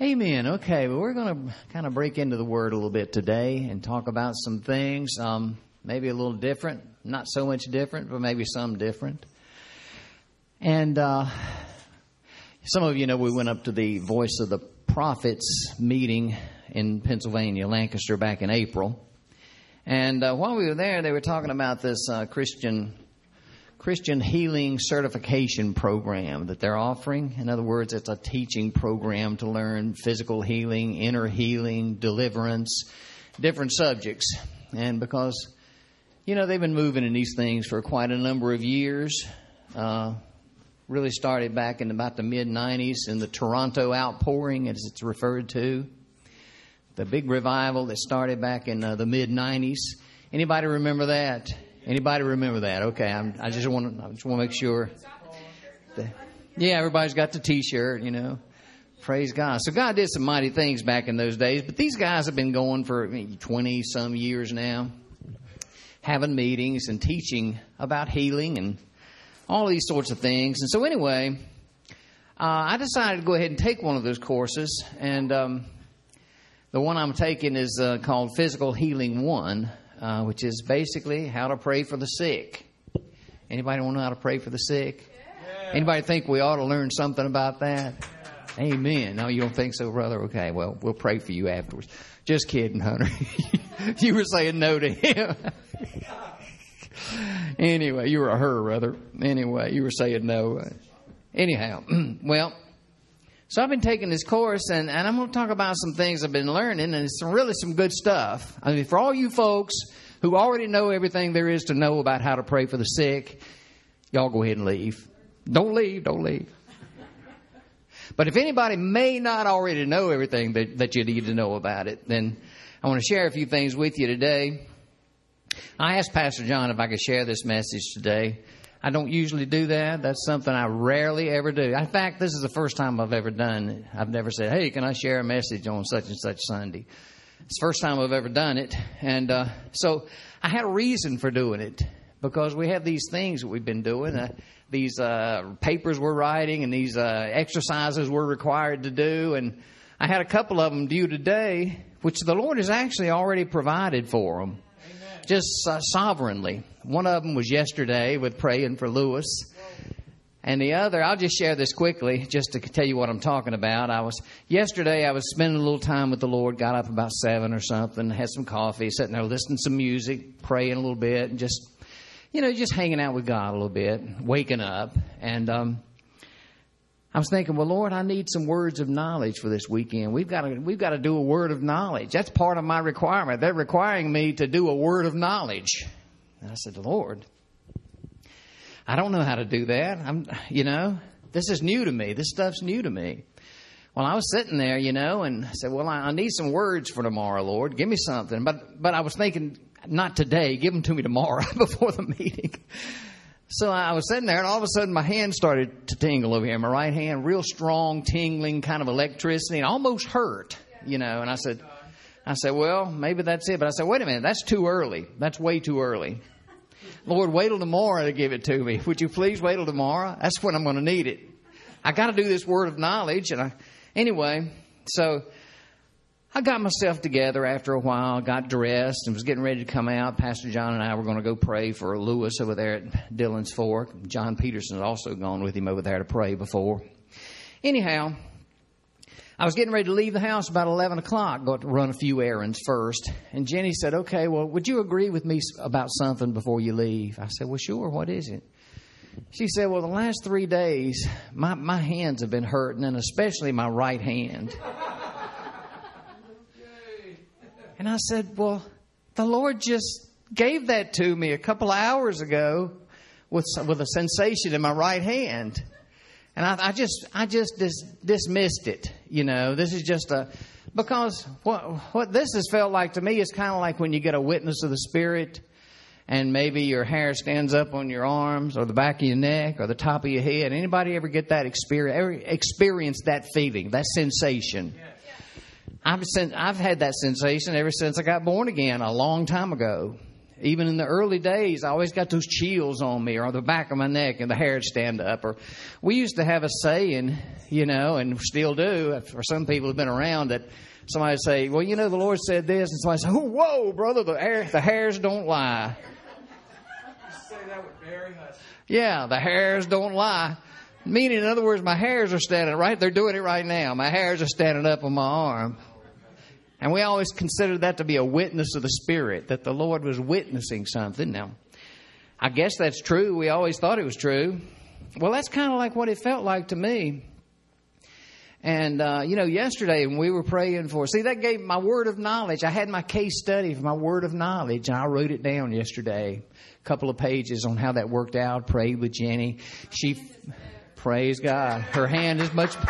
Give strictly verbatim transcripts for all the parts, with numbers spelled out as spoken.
Amen. Okay, well, we're going to kind of break into the Word a little bit today and talk about some things, um, maybe a little different, not so much different, but maybe some different. And uh, some of you know we went up to the Voice of the Prophets meeting in Pennsylvania, Lancaster, back in April. And uh, while we were there, they were talking about this uh, Christian Christian healing certification program that they're offering. In other words, it's a teaching program to learn physical healing, inner healing, deliverance, different subjects. And because, you know, they've been moving in these things for quite a number of years. Uh, really started back in about the mid nineties in the Toronto outpouring, as it's referred to. The big revival that started back in uh, the mid nineties. Anybody remember that? Anybody remember that? Okay, I'm, I just want to I just want to make sure. That, yeah, everybody's got the T-shirt, you know. Praise God. So God did some mighty things back in those days, but these guys have been going for twenty some years now, having meetings and teaching about healing and all these sorts of things. And so anyway, uh, I decided to go ahead and take one of those courses, and um, the one I'm taking is uh, called Physical Healing One. Uh, which is basically how to pray for the sick. Anybody want to know how to pray for the sick? Yeah. Anybody think we ought to learn something about that? Yeah. Amen. No, you don't think so, brother? Okay, well, we'll pray for you afterwards. Just kidding, Hunter. You were saying no to him. Anyway, you were a her, brother. Anyway, you were saying no. Anyhow, well, so I've been taking this course, and, and I'm going to talk about some things I've been learning, and it's some, really some good stuff. I mean, for all you folks who already know everything there is to know about how to pray for the sick, y'all go ahead and leave. Don't leave, don't leave. But if anybody may not already know everything that, that you need to know about it, then I want to share a few things with you today. I asked Pastor John if I could share this message today. I don't usually do that. That's something I rarely ever do. In fact, this is the first time I've ever done it. I've never said, hey, can I share a message on such and such Sunday? It's the first time I've ever done it. And uh, so I had a reason for doing it because we have these things that we've been doing, uh, these uh, papers we're writing and these uh, exercises we're required to do. And I had a couple of them due today, which the Lord has actually already provided for them. Just uh, sovereignly. One of them was yesterday with praying for Lewis. And the other, I'll just share this quickly just to tell you what I'm talking about. I was yesterday I was spending a little time with the Lord, got up about seven or something, had some coffee, sitting there listening to some music, praying a little bit, and just, you know, just hanging out with God a little bit, waking up. And um, I was thinking, well, Lord, I need some words of knowledge for this weekend. We've got to we've got to do a word of knowledge. That's part of my requirement. They're requiring me to do a word of knowledge. And I said, Lord, I don't know how to do that. I'm, you know, this is new to me. This stuff's new to me. Well, I was sitting there, you know, and I said, well, I, I need some words for tomorrow, Lord. Give me something. But but I was thinking, not today. Give them to me tomorrow before the meeting. So I was sitting there, and all of a sudden my hand started to tingle over here. My right hand, real strong, tingling kind of electricity, and almost hurt, you know. And I said, I said, well, maybe that's it. But I said, wait a minute, that's too early. That's way too early. Lord, wait till tomorrow to give it to me. Would you please wait till tomorrow? That's when I'm going to need it. I got to do this word of knowledge. And I, anyway, so I got myself together after a while, got dressed, and was getting ready to come out. Pastor John and I were going to go pray for Lewis over there at Dillon's Fork. John Peterson had also gone with him over there to pray before. Anyhow, I was getting ready to leave the house about eleven o'clock, go to run a few errands first. And Jenny said, okay, well, would you agree with me about something before you leave? I said, well, sure, what is it? She said, well, the last three days, my, my hands have been hurting, and especially my right hand. And I said, well, the Lord just gave that to me a couple of hours ago with with a sensation in my right hand. And I, I just I just dis, dismissed it. You know, this is just a, because what what this has felt like to me is kind of like when you get a witness of the Spirit and maybe your hair stands up on your arms or the back of your neck or the top of your head. Anybody ever get that experience, ever experience that feeling, that sensation? Yeah. I've, I've had that sensation ever since I got born again a long time ago. Even in the early days, I always got those chills on me or on the back of my neck and the hair would stand up. Or we used to have a saying, you know, and still do, for some people who've been around, that somebody would say, well, you know, the Lord said this. And somebody say, oh, whoa, brother, the, hair, the hairs don't lie. You say that with Barry Hudson. Yeah, the hairs don't lie. Meaning, in other words, my hairs are standing, right? They're doing it right now. My hairs are standing up on my arm. And we always considered that to be a witness of the Spirit, that the Lord was witnessing something. Now, I guess that's true. We always thought it was true. Well, that's kind of like what it felt like to me. And, uh, you know, yesterday when we were praying for, see, that gave my word of knowledge. I had my case study for my word of knowledge, and I wrote it down yesterday. A couple of pages on how that worked out. Prayed with Jenny. She, praise God, her hand is much...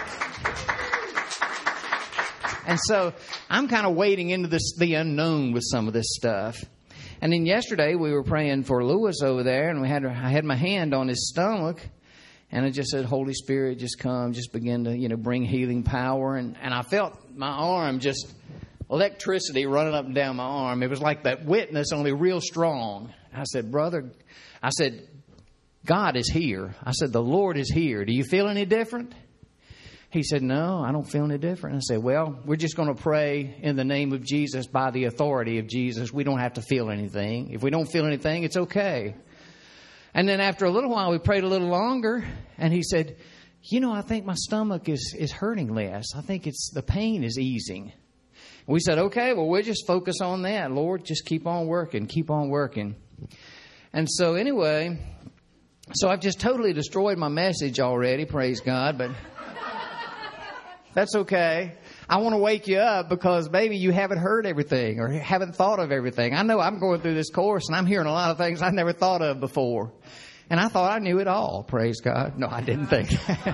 And so I'm kind of wading into this, the unknown with some of this stuff. And then yesterday we were praying for Lewis over there, and we had I had my hand on his stomach, and I just said, Holy Spirit, just come, just begin to, you know, bring healing power. And, and I felt my arm just electricity running up and down my arm. It was like that witness, only real strong. I said, brother, I said, God is here. I said, the Lord is here. Do you feel any different? He said, no, I don't feel any different. I said, well, we're just going to pray in the name of Jesus by the authority of Jesus. We don't have to feel anything. If we don't feel anything, it's okay. And then after a little while, we prayed a little longer. And he said, you know, I think my stomach is, is hurting less. I think it's the pain is easing. We said, okay, well, we'll just focus on that. Lord, just keep on working, keep on working. And so anyway, so I've just totally destroyed my message already, praise God, but... That's okay. I want to wake you up because maybe you haven't heard everything or haven't thought of everything. I know I'm going through this course and I'm hearing a lot of things I never thought of before. And I thought I knew it all, praise God. No, I didn't think.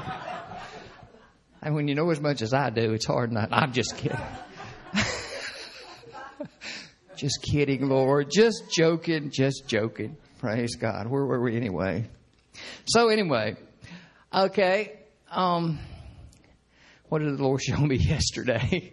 And when you know as much as I do, it's hard not. I'm just kidding. Just kidding, Lord. Just joking, just joking. Praise God. Where were we anyway? So anyway, okay. Um... What did the Lord show me yesterday?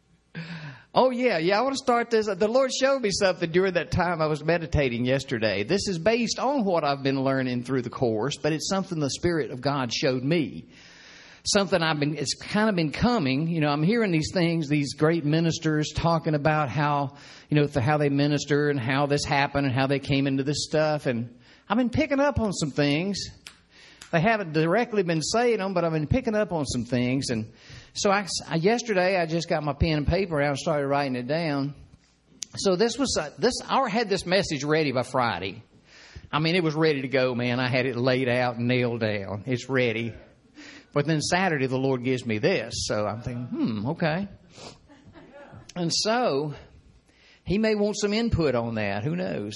Oh, yeah. Yeah, I want to start this. The Lord showed me something during that time I was meditating yesterday. This is based on what I've been learning through the course, but it's something the Spirit of God showed me. Something I've been, it's kind of been coming. You know, I'm hearing these things, these great ministers talking about how, you know, how they minister and how this happened and how they came into this stuff. And I've been picking up on some things. They haven't directly been saying them, but I've been picking up on some things. And so I, yesterday I just got my pen and paper out and started writing it down. So this was uh, this. I had this message ready by Friday. I mean, it was ready to go, man. I had it laid out and nailed down. It's ready. But then Saturday the Lord gives me this. So I'm thinking, hmm, okay. And so He may want some input on that. Who knows?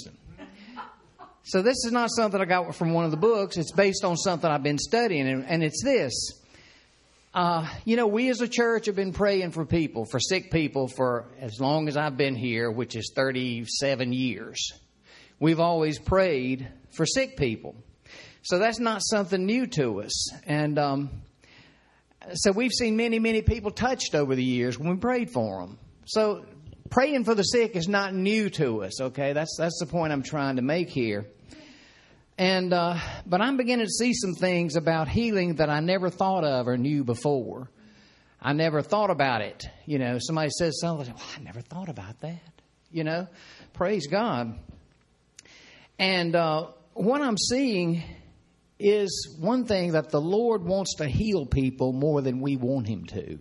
So this is not something I got from one of the books. It's based on something I've been studying, and, and it's this. Uh, you know, we as a church have been praying for people, for sick people, for as long as I've been here, which is thirty-seven years. We've always prayed for sick people. So that's not something new to us. And um, so we've seen many, many people touched over the years when we prayed for them. So praying for the sick is not new to us, okay? That's that's the point I'm trying to make here. And uh, but I'm beginning to see some things about healing that I never thought of or knew before. I never thought about it. You know, somebody says something, well, I never thought about that. You know, praise God. And uh, what I'm seeing is one thing, that the Lord wants to heal people more than we want Him to.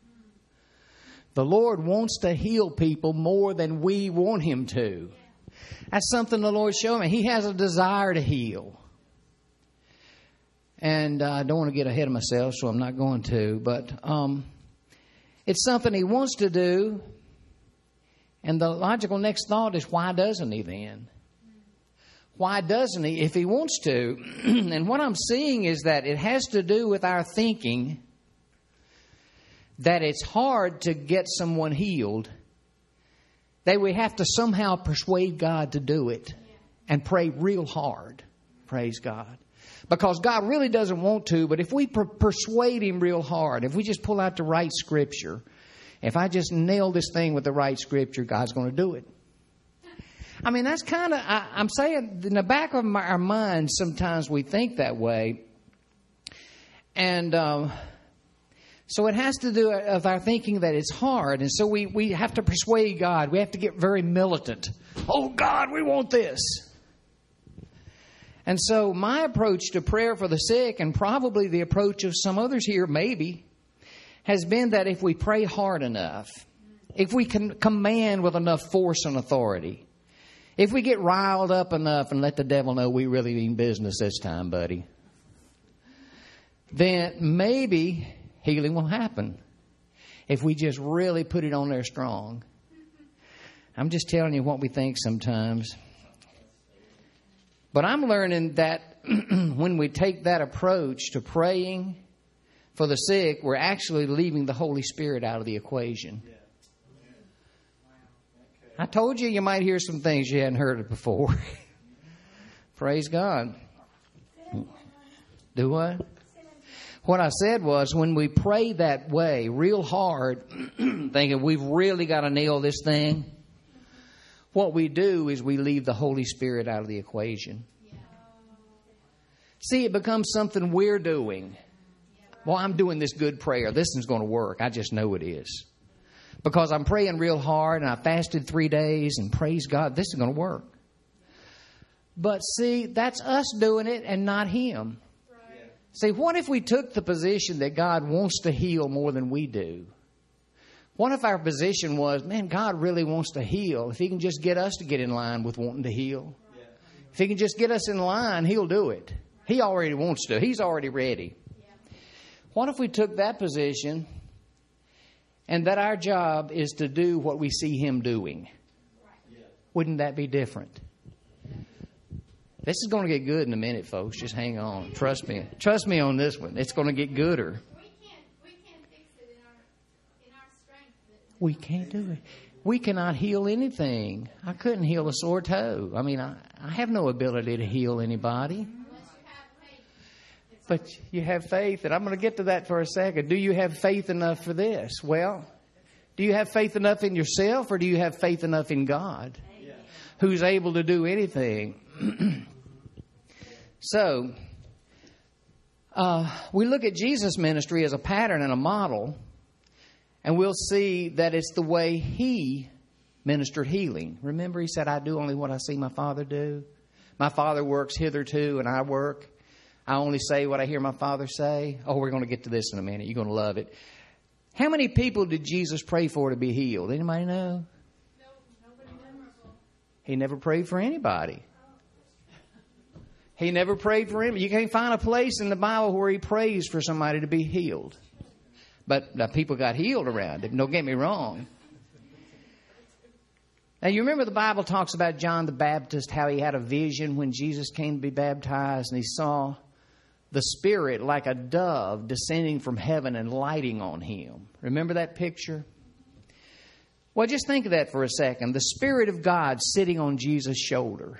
The Lord wants to heal people more than we want Him to. That's something the Lord showed me. He has a desire to heal. And uh, I don't want to get ahead of myself, so I'm not going to. But um, it's something He wants to do. And the logical next thought is, why doesn't He then? Why doesn't He if He wants to? And what I'm seeing is that it has to do with our thinking that it's hard to get someone healed, that we have to somehow persuade God to do it and pray real hard. Praise God. Because God really doesn't want to, but if we per- persuade Him real hard, if we just pull out the right scripture, if I just nail this thing with the right scripture, God's going to do it. I mean, that's kind of, I'm saying, in the back of my, our minds, sometimes we think that way. And um, so it has to do with our thinking that it's hard. And so we, we have to persuade God. We have to get very militant. Oh, God, we want this. And so my approach to prayer for the sick, and probably the approach of some others here, maybe, has been that if we pray hard enough, if we can command with enough force and authority, if we get riled up enough and let the devil know we really mean business this time, buddy, then maybe healing will happen. If we just really put it on there strong. I'm just telling you what we think sometimes. But I'm learning that when we take that approach to praying for the sick, we're actually leaving the Holy Spirit out of the equation. I told you you might hear some things you hadn't heard before. Praise God. Do what? What I said was, when we pray that way, real hard, thinking we've really got to nail this thing, what we do is we leave the Holy Spirit out of the equation. See, it becomes something we're doing. Well, I'm doing this good prayer. This is going to work. I just know it is. Because I'm praying real hard and I fasted three days and praise God, this is going to work. But see, that's us doing it and not Him. Right. See, what if we took the position that God wants to heal more than we do? What if our position was, man, God really wants to heal. If He can just get us to get in line with wanting to heal. Yeah. If He can just get us in line, He'll do it. He already wants to. He's already ready. Yeah. What if we took that position and that our job is to do what we see Him doing? Yeah. Wouldn't that be different? This is going to get good in a minute, folks. Just hang on. Trust me. Trust me on this one. It's going to get gooder. We can't do it. We cannot heal anything. I couldn't heal a sore toe. I mean, I, I have no ability to heal anybody. But you have faith, and I'm going to get to that for a second. Do you have faith enough for this? Well, do you have faith enough in yourself, or do you have faith enough in God, who's able to do anything? So, uh, we look at Jesus' ministry as a pattern and a model. And we'll see that it's the way He ministered healing. Remember, He said, I do only what I see my Father do. My Father works hitherto and I work. I only say what I hear my Father say. Oh, we're going to get to this in a minute. You're going to love it. How many people did Jesus pray for to be healed? Anybody know? No, nobody memorable. He never prayed for anybody. He never prayed for him. You can't find a place in the Bible where He prays for somebody to be healed. But uh, people got healed around him. Don't get me wrong. Now, you remember the Bible talks about John the Baptist, how he had a vision when Jesus came to be baptized, and he saw the Spirit like a dove descending from heaven and lighting on him. Remember that picture? Well, just think of that for a second. The Spirit of God sitting on Jesus' shoulder.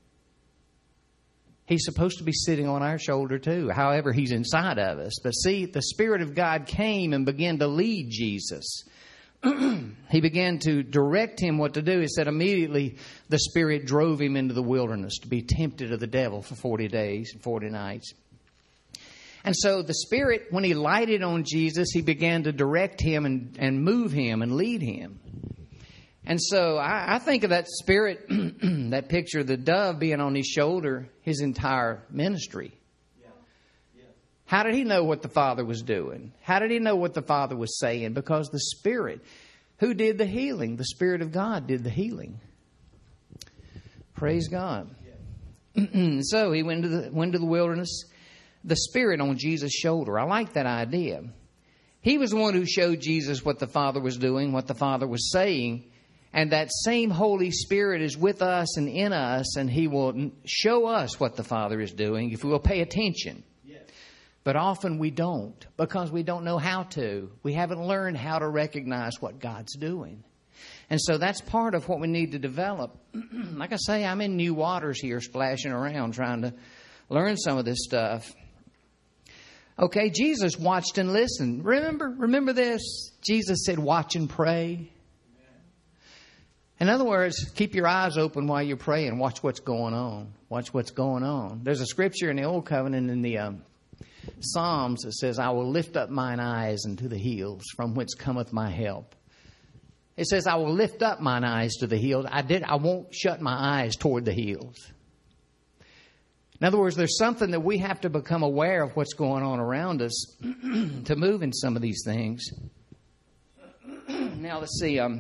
He's supposed to be sitting on our shoulder too. However, He's inside of us. But see, the Spirit of God came and began to lead Jesus. He began to direct him what to do. He said immediately the Spirit drove him into the wilderness to be tempted of the devil for forty days and forty nights. And so the Spirit, when He lighted on Jesus, He began to direct him and, and move him and lead him. And so I, I think of that Spirit, that picture of the dove being on His shoulder, His entire ministry. Yeah. Yeah. How did He know what the Father was doing? How did He know what the Father was saying? Because the Spirit, who did the healing? The Spirit of God did the healing. Praise God. Yeah. So He went to the went to the wilderness, the Spirit on Jesus' shoulder. I like that idea. He was the one who showed Jesus what the Father was doing, what the Father was saying. And that same Holy Spirit is with us and in us, and He will show us what the Father is doing if we will pay attention. Yes. But often we don't, because we don't know how to. We haven't learned how to recognize what God's doing. And so that's part of what we need to develop. Like I say, I'm in new waters here, splashing around, trying to learn some of this stuff. Okay, Jesus watched and listened. Remember, remember this? Jesus said, watch and pray. In other words, keep your eyes open while you're praying. Watch what's going on. Watch what's going on. There's a scripture in the Old Covenant in the um, Psalms that says, I will lift up mine eyes unto the hills, from whence cometh my help. It says, I will lift up mine eyes to the hills. I did. I won't shut my eyes toward the hills. In other words, there's something that we have to become aware of what's going on around us to move in some of these things. Now, let's see. Um,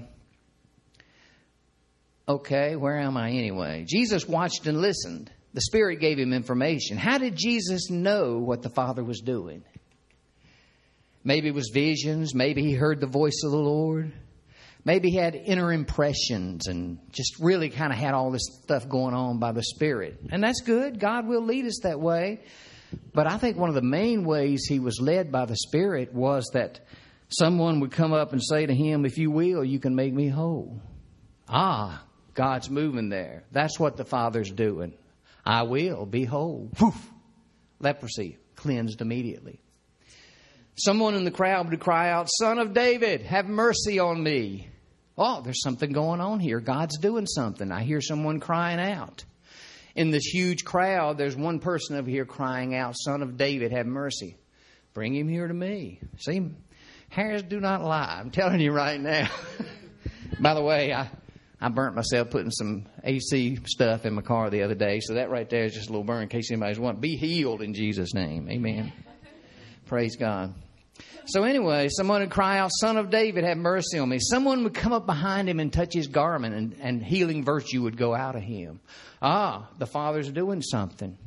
Okay, where am I anyway? Jesus watched and listened. The Spirit gave him information. How did Jesus know what the Father was doing? Maybe it was visions. Maybe he heard the voice of the Lord. Maybe he had inner impressions and just really kind of had all this stuff going on by the Spirit. And that's good. God will lead us that way. But I think one of the main ways he was led by the Spirit was that someone would come up and say to him, if you will, you can make me whole. Ah, God's moving there. That's what the Father's doing. I will be whole. Whew. Leprosy cleansed immediately. Someone in the crowd would cry out, Son of David, have mercy on me. Oh, there's something going on here. God's doing something. I hear someone crying out. In this huge crowd, there's one person over here crying out, Son of David, have mercy. Bring him here to me. See, hairs do not lie. I'm telling you right now. By the way, I... I burnt myself putting some A C stuff in my car the other day. So that right there is just a little burn in case anybody's wanting. Be healed in Jesus' name. Amen. Praise God. So anyway, someone would cry out, Son of David, have mercy on me. Someone would come up behind him and touch his garment, and, and healing virtue would go out of him. Ah, the Father's doing something.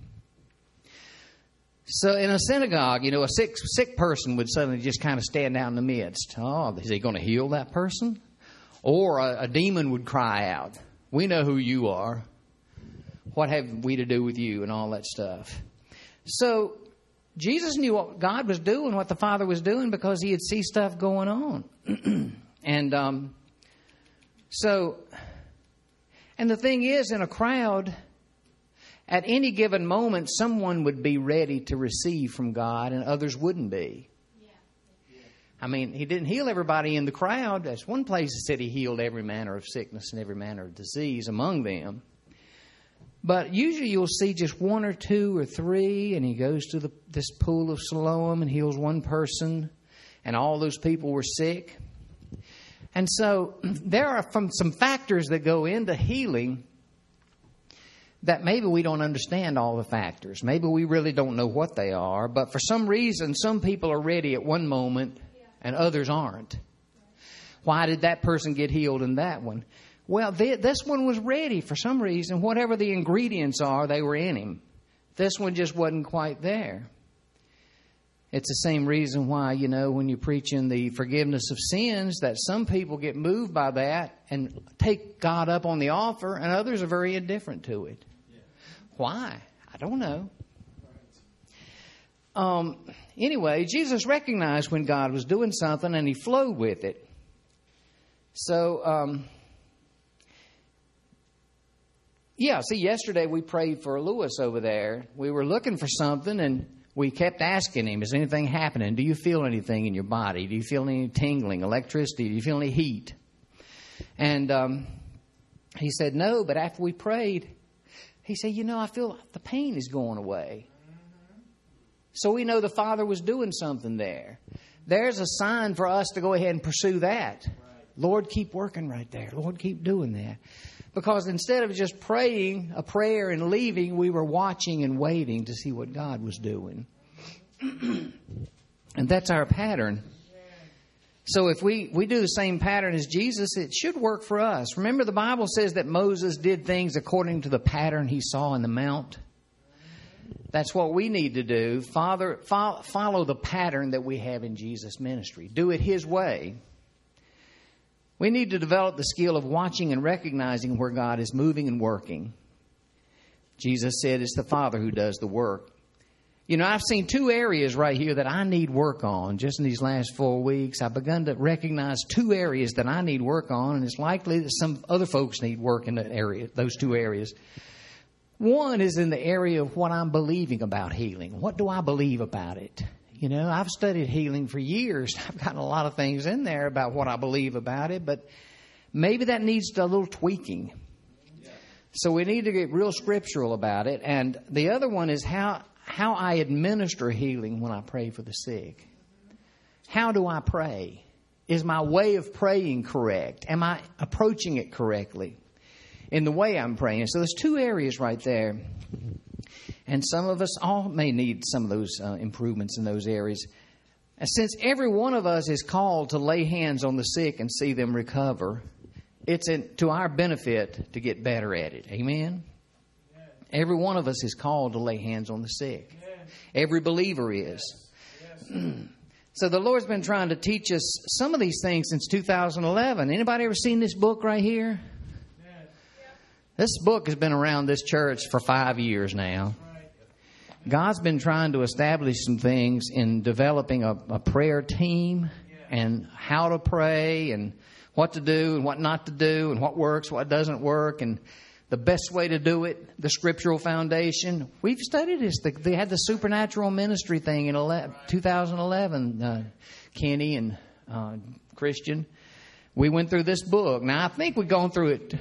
So in a synagogue, you know, a sick, sick person would suddenly just kind of stand out in the midst. Oh, is he going to heal that person? Or a, a demon would cry out, we know who you are. What have we to do with you, and all that stuff. So Jesus knew what God was doing, what the Father was doing, because he had seen stuff going on. and um, so, and the thing is, in a crowd, at any given moment, someone would be ready to receive from God and others wouldn't be. I mean, he didn't heal everybody in the crowd. That's one place he said he healed every manner of sickness and every manner of disease among them. But usually you'll see just one or two or three, and he goes to the, this pool of Siloam and heals one person, and all those people were sick. And so there are from some factors that go into healing that maybe we don't understand all the factors. Maybe we really don't know what they are, but for some reason, some people are ready at one moment and others aren't. Why did that person get healed and that one? Well, they, this one was ready for some reason. Whatever the ingredients are, they were in him. This one just wasn't quite there. It's the same reason why, you know, when you're preaching the forgiveness of sins, that some people get moved by that and take God up on the offer, and others are very indifferent to it. Yeah. Why? I don't know. Um, anyway, Jesus recognized when God was doing something, and he flowed with it. So, um, yeah, see, yesterday we prayed for Lewis over there. We were looking for something, and we kept asking him, is anything happening? Do you feel anything in your body? Do you feel any tingling, electricity? Do you feel any heat? And um, he said, no, but after we prayed, he said, you know, I feel the pain is going away. So we know the Father was doing something there. There's a sign for us to go ahead and pursue that. Right. Lord, keep working right there. Lord, keep doing that. Because instead of just praying a prayer and leaving, we were watching and waiting to see what God was doing. And that's our pattern. So if we, we do the same pattern as Jesus, it should work for us. Remember, the Bible says that Moses did things according to the pattern he saw in the mount. That's what we need to do. Father, fo- follow the pattern that we have in Jesus' ministry. Do it his way. We need to develop the skill of watching and recognizing where God is moving and working. Jesus said it's the Father who does the work. You know, I've seen two areas right here that I need work on. Just in these last four weeks, I've begun to recognize two areas that I need work on, and it's likely that some other folks need work in that area, those two areas. One is in the area of what I'm believing about healing. What do I believe about it? You know, I've studied healing for years. I've gotten a lot of things in there about what I believe about it, but maybe that needs a little tweaking. So we need to get real scriptural about it. And the other one is how how I administer healing when I pray for the sick. How do I pray? Is my way of praying correct? Am I approaching it correctly in the way I'm praying? So there's two areas right there. And some of us all may need some of those uh, improvements in those areas. And since every one of us is called to lay hands on the sick and see them recover, it's in, to our benefit to get better at it. Amen? Yes. Every one of us is called to lay hands on the sick. Yes. Every believer is. Yes. So the Lord's been trying to teach us some of these things since two thousand eleven. Anybody ever seen this book right here? Yes. This book has been around this church for five years now. God's been trying to establish some things in developing a, a prayer team and how to pray and what to do and what not to do and what works, what doesn't work, and the best way to do it, the scriptural foundation. We've studied this. They had the supernatural ministry thing in two thousand eleven, uh, Kenny and uh, Christian. We went through this book. Now, I think we've gone through it.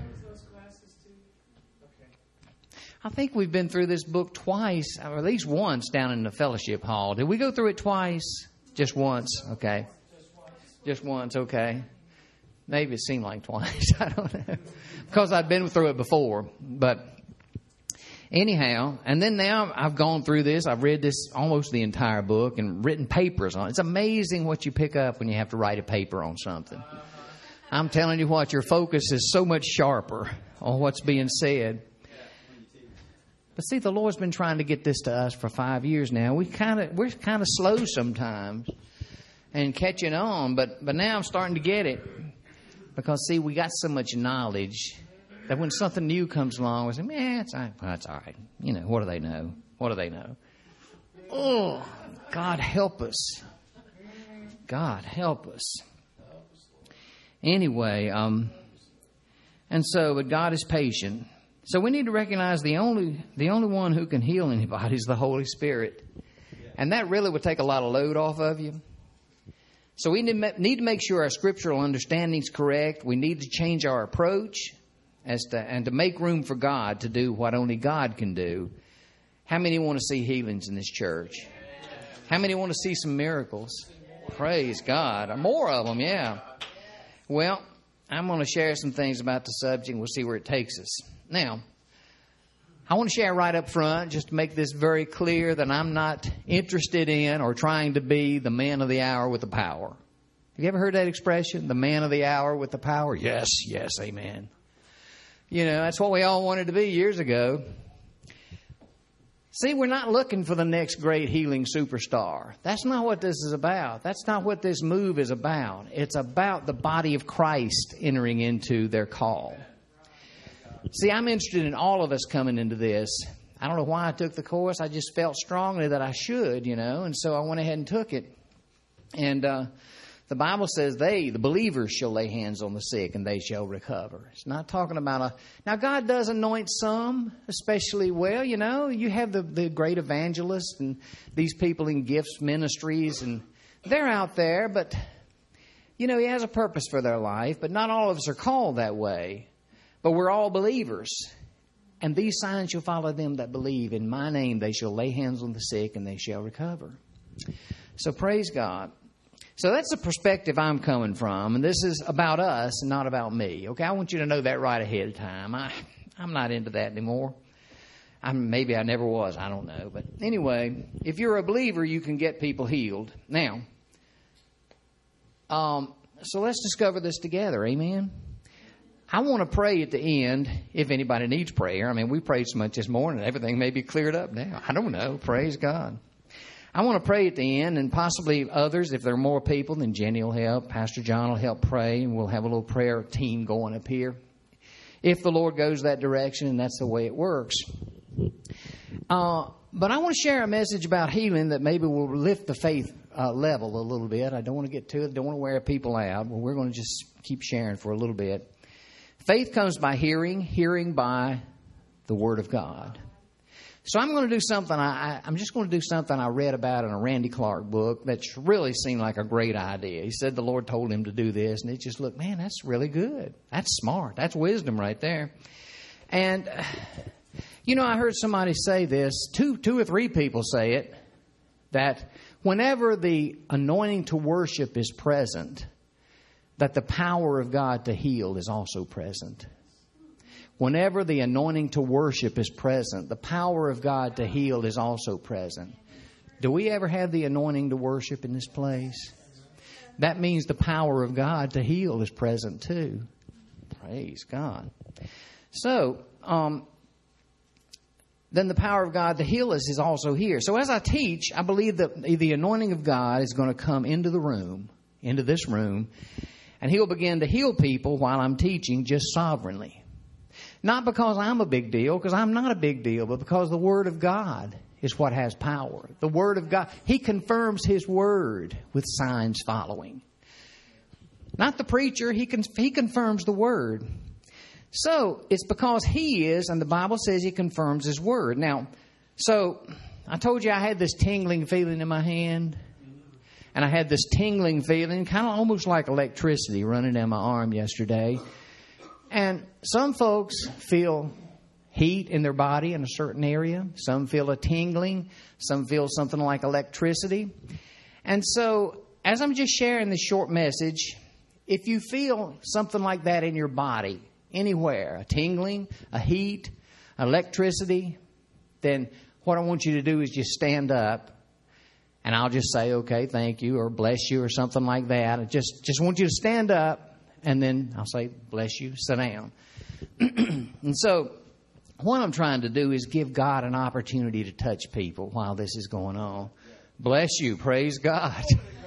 I think we've been through this book twice, or at least once, down in the fellowship hall. Did we go through it twice? Just once? Okay. Just once, okay. Maybe it seemed like twice. I don't know. Because I'd been through it before. But anyhow, and then now I've gone through this. I've read this almost the entire book and written papers on it. It's amazing what you pick up when you have to write a paper on something. I'm telling you what, your focus is so much sharper on what's being said. But see, the Lord's been trying to get this to us for five years now. We kind of we're kind of slow sometimes and catching on, but but now I'm starting to get it. Because, see, we got so much knowledge that when something new comes along, we say, man, it's all right. Well, it's all right. You know, what do they know? What do they know? Oh, God help us. God help us. Anyway, um, and so, but God is patient. So we need to recognize the only the only one who can heal anybody is the Holy Spirit. And that really would take a lot of load off of you. So we need to make sure our scriptural understanding is correct. We need to change our approach as to, and to make room for God to do what only God can do. How many want to see healings in this church? How many want to see some miracles? Praise God. More of them, yeah. Well, I'm going to share some things about the subject. We'll see where it takes us. Now, I want to share right up front, just to make this very clear, that I'm not interested in or trying to be the man of the hour with the power. Have you ever heard that expression? The man of the hour with the power? Yes, yes, amen. You know, that's what we all wanted to be years ago. See, we're not looking for the next great healing superstar. That's not what this is about. That's not what this move is about. It's about the body of Christ entering into their call. See, I'm interested in all of us coming into this. I don't know why I took the course. I just felt strongly that I should, you know, and so I went ahead and took it. And uh, the Bible says they, the believers, shall lay hands on the sick and they shall recover. It's not talking about a... Now, God does anoint some especially well, you know. You have the, the great evangelists and these people in gifts ministries, and they're out there, but, you know, He has a purpose for their life, but not all of us are called that way. But we're all believers. And these signs shall follow them that believe. In my name they shall lay hands on the sick and they shall recover. So praise God. So that's the perspective I'm coming from. And this is about us and not about me. Okay, I want you to know that right ahead of time. I, I'm not into that anymore. I'm, maybe I never was. I don't know. But anyway, if you're a believer, you can get people healed. Now, um, so let's discover this together. Amen. I want to pray at the end, if anybody needs prayer. I mean, we prayed so much this morning, everything may be cleared up now. I don't know. Praise God. I want to pray at the end, and possibly others, if there are more people, then Jenny will help. Pastor John will help pray, and we'll have a little prayer team going up here. If the Lord goes that direction, and that's the way it works. Uh, but I want to share a message about healing that maybe will lift the faith uh, level a little bit. I don't want to get to it. Don't want to wear people out. But we're going to just keep sharing for a little bit. Faith comes by hearing, hearing by the Word of God. So I'm going to do something, I, I, I'm just going to do something I read about in a Randy Clark book that's really seemed like a great idea. He said the Lord told him to do this, and it just looked, man, that's really good. That's smart. That's wisdom right there. And, you know, I heard somebody say this, two, two or three people say it, that whenever the anointing to worship is present, that the power of God to heal is also present. Whenever the anointing to worship is present, the power of God to heal is also present. Do we ever have the anointing to worship in this place? That means the power of God to heal is present too. Praise God. So, um, then the power of God to heal us is also here. So as I teach, I believe that the anointing of God is going to come into the room, into this room, and He'll begin to heal people while I'm teaching just sovereignly. Not because I'm a big deal, because I'm not a big deal, but because the Word of God is what has power. The Word of God, He confirms His Word with signs following. Not the preacher, He con- he confirms the Word. So, it's because He is, and the Bible says He confirms His Word. Now, so, I told you I had this tingling feeling in my hand. And I had this tingling feeling, kind of almost like electricity running down my arm yesterday. And some folks feel heat in their body in a certain area. Some feel a tingling. Some feel something like electricity. And so, as I'm just sharing this short message, if you feel something like that in your body, anywhere, a tingling, a heat, electricity, then what I want you to do is just stand up. And I'll just say, okay, thank you, or bless you, or something like that. I just, just want you to stand up. And then I'll say, bless you, sit down. And so what I'm trying to do is give God an opportunity to touch people while this is going on. Bless you. Praise God.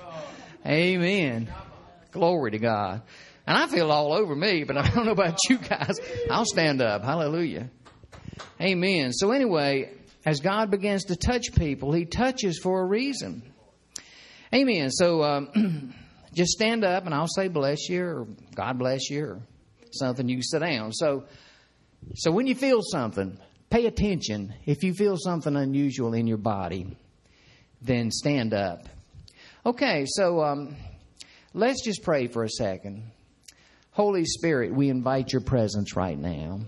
Amen. Glory to God. And I feel all over me, but I don't know about you guys. I'll stand up. Hallelujah. Amen. So anyway, as God begins to touch people, He touches for a reason. Amen. So, um, just stand up and I'll say bless you or God bless you or something. You can sit down. So, so when you feel something, pay attention. If you feel something unusual in your body, then stand up. Okay, so um, let's just pray for a second. Holy Spirit, we invite your presence right now.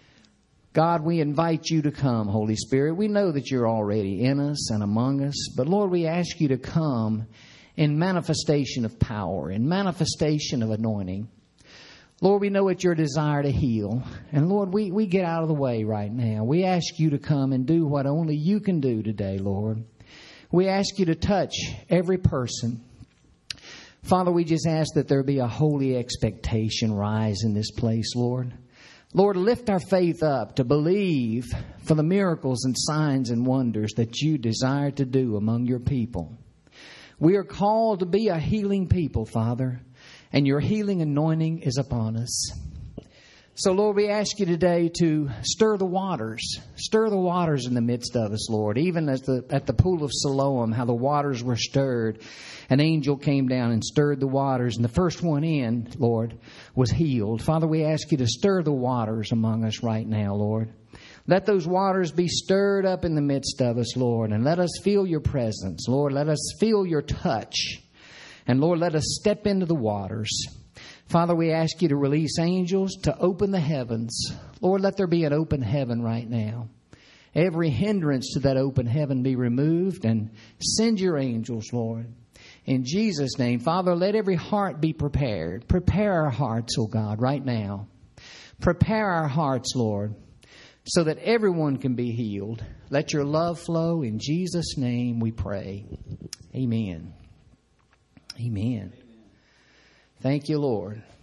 God, we invite you to come, Holy Spirit. We know that you're already in us and among us. But Lord, we ask you to come in manifestation of power, in manifestation of anointing. Lord, we know it's your desire to heal. And Lord, we, we get out of the way right now. We ask you to come and do what only you can do today, Lord. We ask you to touch every person. Father, we just ask that there be a holy expectation rise in this place, Lord. Lord, lift our faith up to believe for the miracles and signs and wonders that you desire to do among your people. We are called to be a healing people, Father, and your healing anointing is upon us. So, Lord, we ask you today to stir the waters. Stir the waters in the midst of us, Lord. Even as the, at the pool of Siloam, how the waters were stirred. An angel came down and stirred the waters. And the first one in, Lord, was healed. Father, we ask you to stir the waters among us right now, Lord. Let those waters be stirred up in the midst of us, Lord. And let us feel your presence, Lord. Let us feel your touch. And, Lord, let us step into the waters. Father, we ask you to release angels to open the heavens. Lord, let there be an open heaven right now. Every hindrance to that open heaven be removed, and send your angels, Lord. In Jesus' name, Father, let every heart be prepared. Prepare our hearts, oh God, right now. Prepare our hearts, Lord, so that everyone can be healed. Let your love flow. In Jesus' name we pray. Amen. Amen. Thank you, Lord.